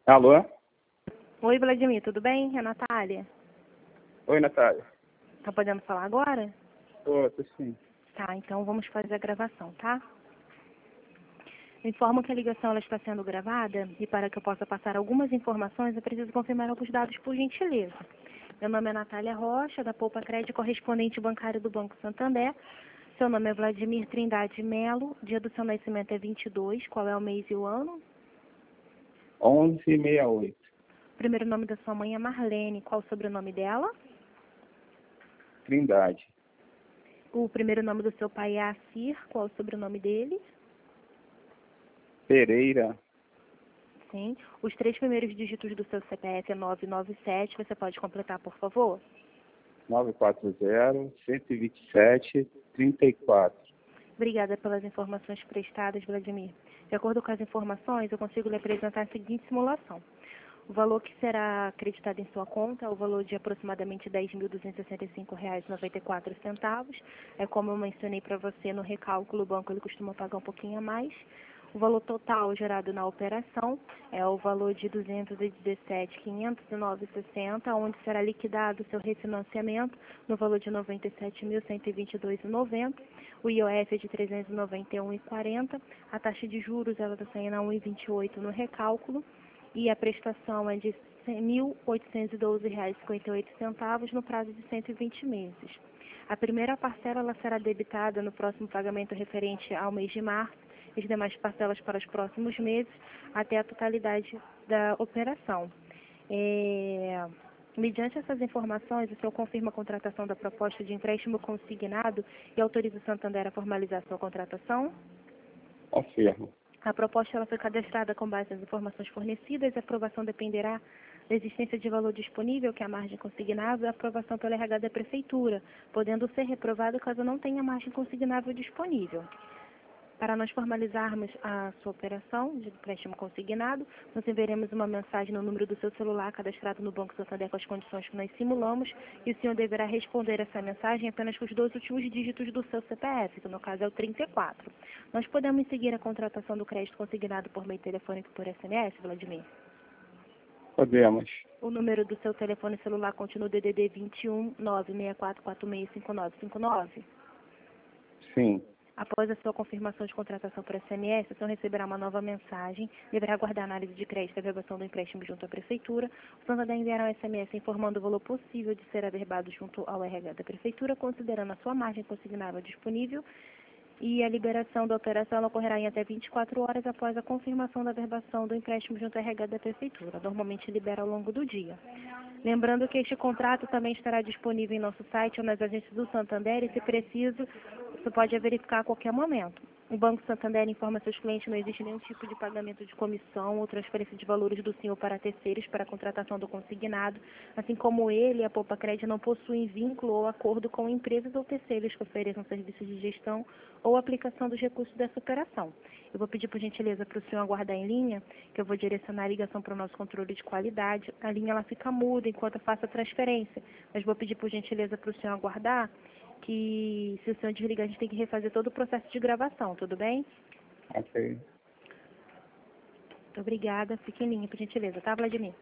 Alô? Oi, Vladimir, tudo bem? É a Natália. Oi, Natália. Tá podendo falar agora? Tô sim. Tá, então vamos fazer a gravação, tá? Eu informo que a ligação ela está sendo gravada e para que eu possa passar algumas informações, eu preciso confirmar alguns dados por gentileza. Meu nome é Natália Rocha, da Poupa Crédito, correspondente bancário do Banco Santander. Seu nome é Vladimir Trindade Melo, dia do seu nascimento é 22, qual é o mês e o ano? 1168. O primeiro nome da sua mãe é Marlene, qual o sobrenome dela? Trindade. O primeiro nome do seu pai é Assir, qual o sobrenome dele? Pereira. Sim. Os 3 primeiros dígitos do seu CPF é 997. Você pode completar, por favor? 940-127-34. Obrigada pelas informações prestadas, Vladimir. De acordo com as informações, eu consigo lhe apresentar a seguinte simulação. O valor que será acreditado em sua conta é o valor de aproximadamente R$ 10.265,94. É como eu mencionei para você no recálculo, o banco ele costuma pagar um pouquinho a mais. O valor total gerado na operação é o valor de R$ 217.509,60, onde será liquidado o seu refinanciamento no valor de R$ 97.122,90. O IOF é de R$ 391,40. A taxa de juros ela está saindo a 1,28 no recálculo. E a prestação é de R$ 1.812,58 no prazo de 120 meses. A primeira parcela ela será debitada no próximo pagamento referente ao mês de março, e as demais parcelas para os próximos meses, até a totalidade da operação. Mediante essas informações, o senhor confirma a contratação da proposta de empréstimo consignado e autoriza o Santander a formalizar sua contratação? Confirmo. A proposta ela foi cadastrada com base nas informações fornecidas. A aprovação dependerá da existência de valor disponível, que é a margem consignável, e a aprovação pelo RH da Prefeitura, podendo ser reprovado caso não tenha margem consignável disponível. Para nós formalizarmos a sua operação de empréstimo consignado, nós enviaremos uma mensagem no número do seu celular cadastrado no Banco Santander com as condições que nós simulamos, e o senhor deverá responder essa mensagem apenas com os 2 últimos dígitos do seu CPF, que no caso é o 34. Nós podemos seguir a contratação do crédito consignado por meio telefônico e por SMS, Vladimir? Podemos. O número do seu telefone celular continua o DDD 21 964465959? Sim. Após a sua confirmação de contratação por SMS, o senhor receberá uma nova mensagem, deverá aguardar a análise de crédito e a verbação do empréstimo junto à Prefeitura. O Santander enviará um SMS informando o valor possível de ser averbado junto ao RH da Prefeitura, considerando a sua margem consignável disponível, e a liberação da operação ela ocorrerá em até 24 horas após a confirmação da verbação do empréstimo junto ao RH da Prefeitura. Normalmente libera ao longo do dia. Lembrando que este contrato também estará disponível em nosso site ou nas agências do Santander, e, se preciso, você pode verificar a qualquer momento. O Banco Santander informa seus clientes que não existe nenhum tipo de pagamento de comissão ou transferência de valores do senhor para terceiros para a contratação do consignado, assim como ele e a Poupa Crédito não possuem vínculo ou acordo com empresas ou terceiros que ofereçam serviços de gestão ou aplicação dos recursos dessa operação. Eu vou pedir, por gentileza, para o senhor aguardar em linha, que eu vou direcionar a ligação para o nosso controle de qualidade. A linha ela fica muda enquanto eu faço a transferência, mas vou pedir, por gentileza, para o senhor aguardar, que se o senhor desligar, a gente tem que refazer todo o processo de gravação, tudo bem? Ok. Muito obrigada. Fique em linha, por gentileza, tá, Vladimir?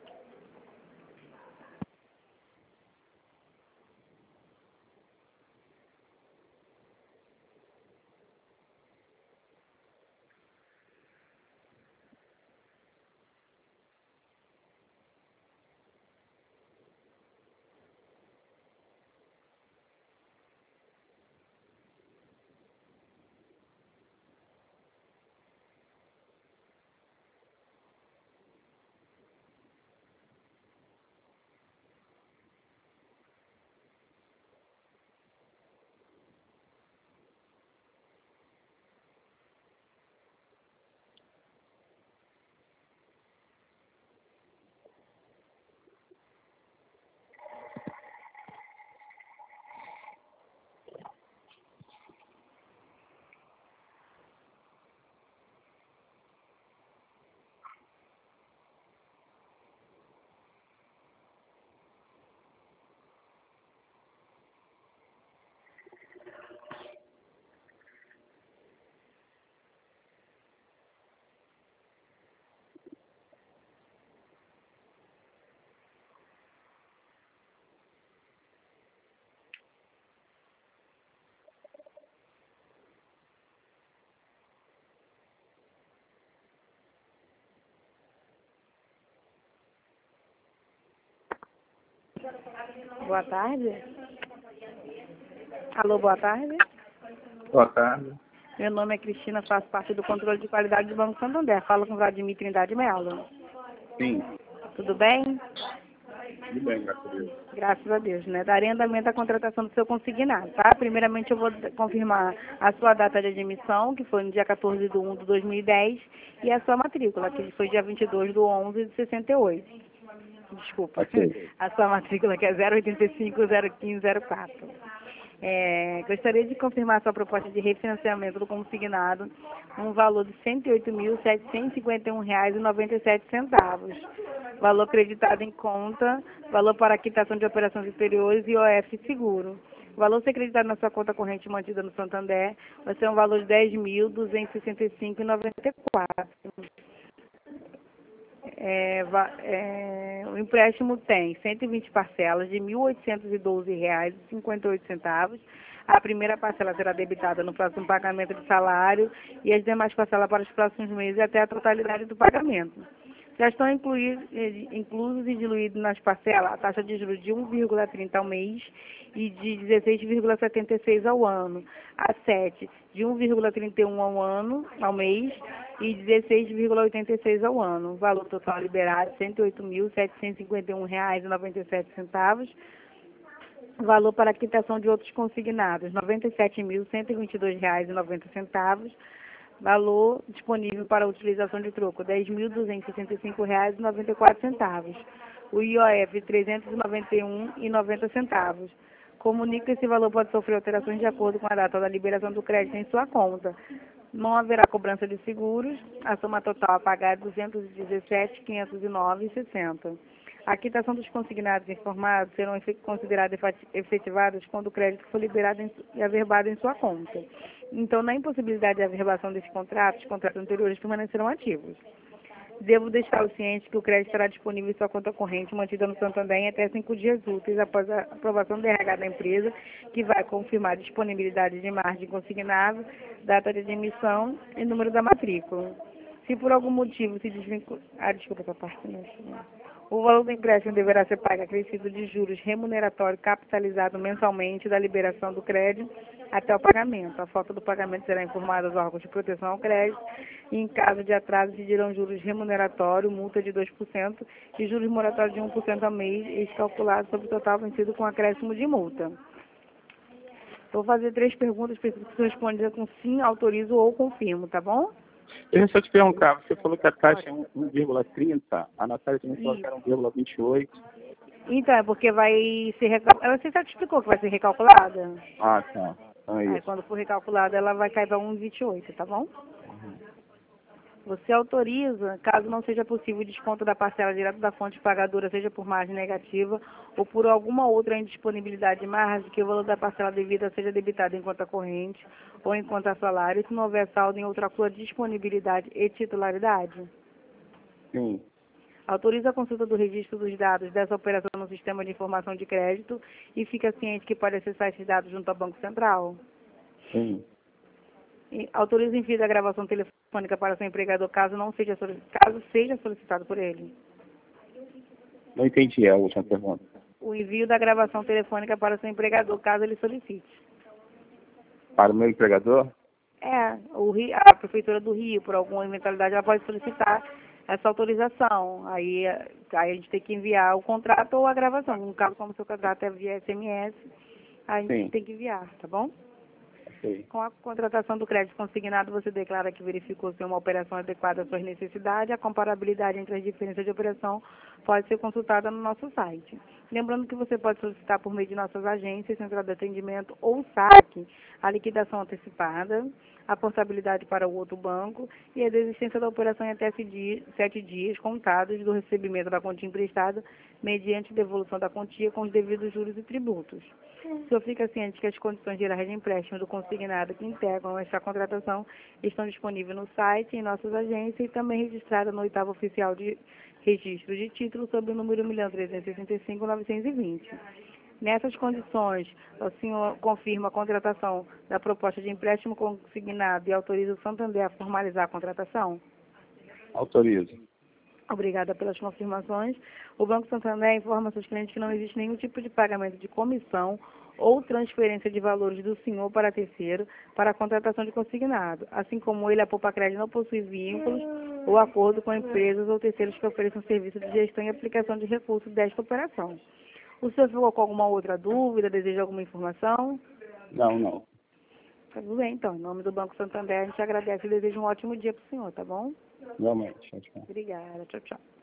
Boa tarde. Alô, boa tarde. Boa tarde. Meu nome é Cristina, faço parte do controle de qualidade do Banco Santander. Falo com o Vladimir Trindade Melo. Sim, Tudo bem? tudo bem, graças a Deus. Graças a Deus, né? Darei andamento à contratação do seu consignado, tá? Primeiramente eu vou confirmar a sua data de admissão, que foi no dia 14/1/2010, e a sua matrícula, que foi dia 22/11/68. Desculpa. Ok. A sua matrícula que é 085-01504. Gostaria de confirmar a sua proposta de refinanciamento do consignado, um valor de R$ 108.751,97. Valor acreditado em conta, valor para quitação de operações exteriores e OF seguro. O valor ser acreditado na sua conta corrente mantida no Santander vai ser um valor de R$ 10.265,94. O empréstimo tem 120 parcelas de R$ 1.812,58. A primeira parcela será debitada no próximo pagamento de salário e as demais parcelas para os próximos meses até a totalidade do pagamento. Já estão inclusos e diluídos nas parcelas a taxa de juros de 1,30 ao mês e de 16,76 ao ano. A 7 de 1,31 ao mês e 16,86 ao ano. O valor total liberado R$ 108.751,97. Valor para quitação de outros consignados R$ 97.122,90. Valor disponível para utilização de troco, R$ 10.265,94. O IOF, R$ 391,90. Comunica que esse valor pode sofrer alterações de acordo com a data da liberação do crédito em sua conta. Não haverá cobrança de seguros. A soma total a pagar é R$ 217.509,60. A quitação dos consignados informados serão consideradas efetivadas quando o crédito for liberado e averbado em sua conta. Então, na impossibilidade de averbação desses contratos, os contratos anteriores permanecerão ativos. Devo deixá-lo ciente que o crédito estará disponível em sua conta corrente mantida no Santander em até 5 dias úteis após a aprovação do RH da empresa, que vai confirmar a disponibilidade de margem consignado, data de emissão e número da matrícula. Se por algum motivo se desvincular... desculpa essa parte, né? O valor do empréstimo deverá ser pago acrescido de juros remuneratório capitalizado mensalmente da liberação do crédito até o pagamento. A falta do pagamento será informada aos órgãos de proteção ao crédito e, em caso de atraso, incidirão juros remuneratório, multa de 2% e juros moratórios de 1% ao mês, calculados sobre o total vencido com acréscimo de multa. Vou fazer 3 perguntas para você responder com sim, autorizo ou confirmo, tá bom? Deixa eu te perguntar, você falou que a taxa é 1,30, a Natália também falou que era 1,28. Então, é porque vai ser recalculada. Você já te explicou que vai ser recalculada? Ah, tá. Então é Aí, isso. quando for recalculada, ela vai cair para 1,28, tá bom? Você autoriza, caso não seja possível o desconto da parcela direto da fonte pagadora, seja por margem negativa ou por alguma outra indisponibilidade de margem, que o valor da parcela devida seja debitado em conta corrente ou em conta salário, se não houver saldo em outra sua disponibilidade e titularidade. Sim, Autoriza a consulta do registro dos dados dessa operação no sistema de informação de crédito e fica ciente que pode acessar esses dados junto ao Banco Central. sim. Autoriza o envio da gravação telefônica para seu empregador caso seja solicitado por ele. Não entendi a última pergunta. O envio da gravação telefônica para seu empregador caso ele solicite. Para o meu empregador? A Prefeitura do Rio, por alguma eventualidade, ela pode solicitar essa autorização. Aí a gente tem que enviar o contrato ou a gravação. No caso, como o seu contrato é via SMS, a gente tem que enviar, tá bom? Okay. Com a contratação do crédito consignado, você declara que verificou se uma operação adequada às suas necessidades. A comparabilidade entre as diferenças de operação pode ser consultada no nosso site. Lembrando que você pode solicitar por meio de nossas agências, central de atendimento ou saque, a liquidação antecipada, a portabilidade para o outro banco e a desistência da operação em até 7 dias contados do recebimento da quantia emprestada, mediante devolução da quantia com os devidos juros e tributos. O senhor fica ciente que as condições gerais de empréstimo do consignado que integram esta contratação estão disponíveis no site, em nossas agências e também registradas no 8º oficial de registro de título sob o número 1.365.920. Nessas condições, o senhor confirma a contratação da proposta de empréstimo consignado e autoriza o Santander a formalizar a contratação? Autorizo. Obrigada pelas confirmações. O Banco Santander informa seus clientes que não existe nenhum tipo de pagamento de comissão ou transferência de valores do senhor para terceiro para a contratação de consignado. Assim como ele, a Poupa-Crédito não possui vínculos ou acordo com empresas ou terceiros que ofereçam serviço de gestão e aplicação de recursos desta operação. O senhor ficou com alguma outra dúvida, deseja alguma informação? Não. Tá tudo bem, então. Em nome do Banco Santander, a gente agradece e deseja um ótimo dia para o senhor, tá bom? Realmente. Tchau, tchau. Obrigada. Tchau, tchau.